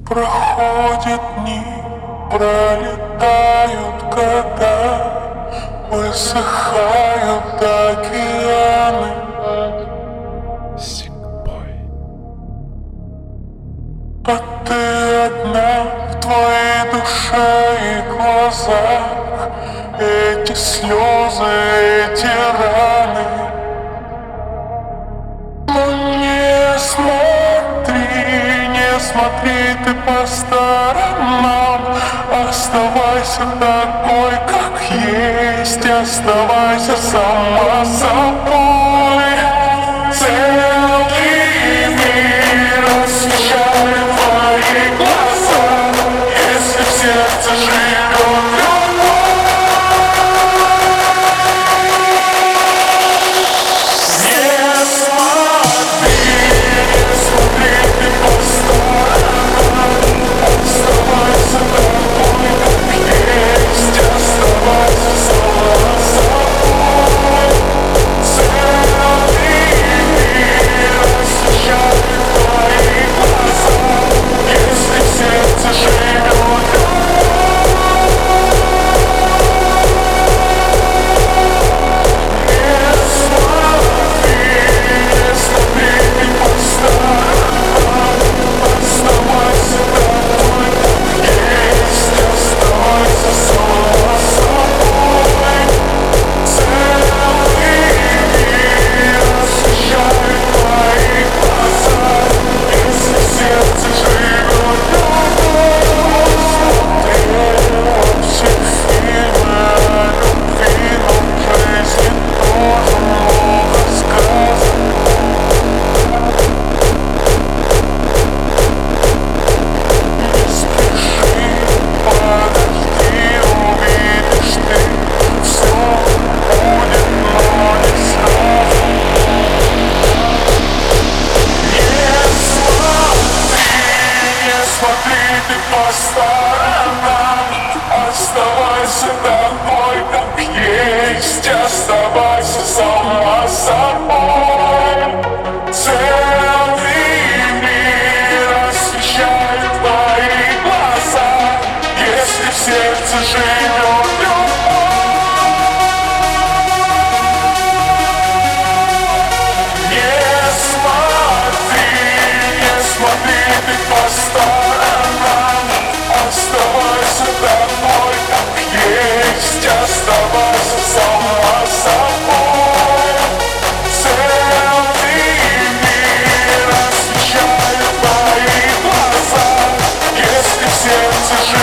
Проходят дни, пролетают года, высыхают океаны. А ты одна в твоей душе и глазах. Эти слезы, эти раны. Но не смотри ты по сторонам. Оставайся такой, как есть. Оставайся сама собой. Целый мир освещает твои глаза. Если в сердце живет любовь. Не смотри ты по сторонам. Оставайся такой, как есть. Оставайся сама собой. Целый мир освещает твои глаза. Если в сердце живет по сторонам. Оставайся такой, как есть. Оставайся сама собой. Целый мир освещает твои глаза. Если в сердце живет любовь. Не смотри ты по сторонам. Оставайся такой, как есть. Оставайся сама собой. Целый мир освещает твои глаза. Если в сердце живет